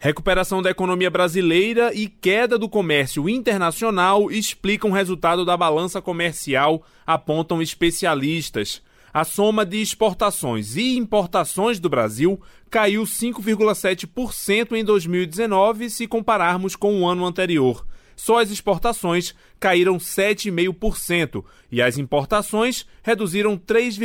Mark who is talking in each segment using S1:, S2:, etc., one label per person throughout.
S1: Recuperação da economia brasileira e queda do comércio internacional explicam o resultado da balança comercial, apontam especialistas. A soma de exportações e importações do Brasil caiu 5,7% em 2019 se compararmos com o ano anterior. Só as exportações caíram 7,5% e as importações reduziram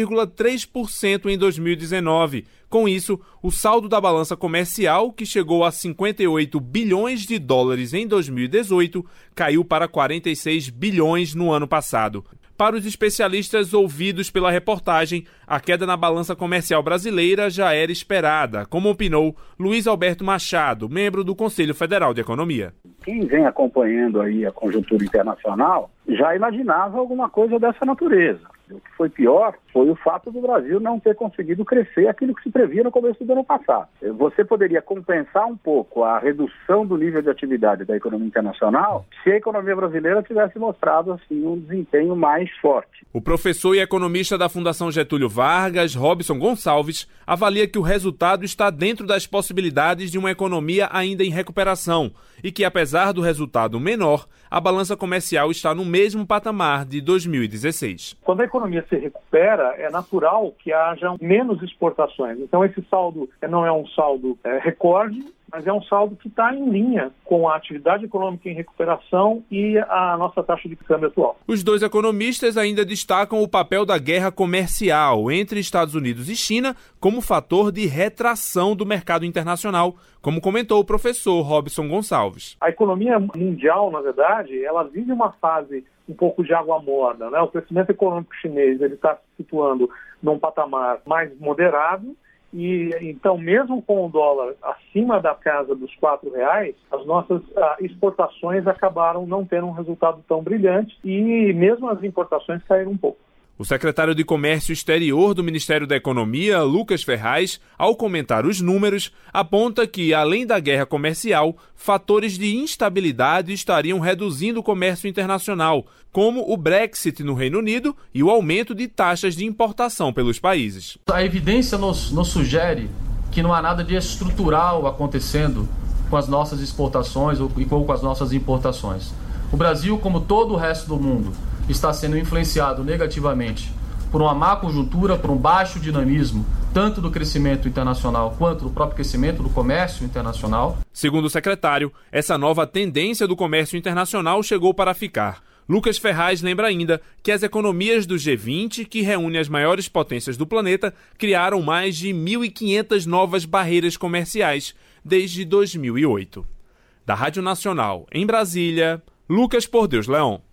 S1: 3,3% em 2019. Com isso, o saldo da balança comercial, que chegou a 58 bilhões de dólares em 2018, caiu para 46 bilhões no ano passado. Para os especialistas ouvidos pela reportagem, a queda na balança comercial brasileira já era esperada, como opinou Luiz Alberto Machado, membro do Conselho Federal de Economia.
S2: Quem vem acompanhando aí a conjuntura internacional já imaginava alguma coisa dessa natureza. O que foi pior foi o fato do Brasil não ter conseguido crescer aquilo que se previa no começo do ano passado. Você poderia compensar um pouco a redução do nível de atividade da economia internacional se a economia brasileira tivesse mostrado assim, um desempenho mais forte.
S1: O professor e economista da Fundação Getúlio Vargas, Robson Gonçalves, avalia que o resultado está dentro das possibilidades de uma economia ainda em recuperação e que, apesar do resultado menor, a balança comercial está no mesmo patamar de 2016.
S3: Quando a economia se recupera, é natural que haja menos exportações. Então, esse saldo não é um saldo recorde, mas é um saldo que está em linha com a atividade econômica em recuperação e a nossa taxa de câmbio atual.
S1: Os dois economistas ainda destacam o papel da guerra comercial entre Estados Unidos e China como fator de retração do mercado internacional, como comentou o professor Robson Gonçalves.
S3: A economia mundial, na verdade, ela vive uma fase um pouco de água morna, né? O crescimento econômico chinês está se situando num patamar mais moderado. E então, mesmo com o dólar acima da casa dos R$4, as nossas exportações acabaram não tendo um resultado tão brilhante e mesmo as importações caíram um pouco.
S1: O secretário de Comércio Exterior do Ministério da Economia, Lucas Ferraz, ao comentar os números, aponta que, além da guerra comercial, fatores de instabilidade estariam reduzindo o comércio internacional, como o Brexit no Reino Unido e o aumento de taxas de importação pelos países.
S4: A evidência nos sugere que não há nada de estrutural acontecendo com as nossas exportações ou com as nossas importações. O Brasil, como todo o resto do mundo, está sendo influenciado negativamente por uma má conjuntura, por um baixo dinamismo, tanto do crescimento internacional quanto do próprio crescimento do comércio internacional.
S1: Segundo o secretário, essa nova tendência do comércio internacional chegou para ficar. Lucas Ferraz lembra ainda que as economias do G20, que reúne as maiores potências do planeta, criaram mais de 1.500 novas barreiras comerciais desde 2008. Da Rádio Nacional, em Brasília, Lucas Por Deus Leão.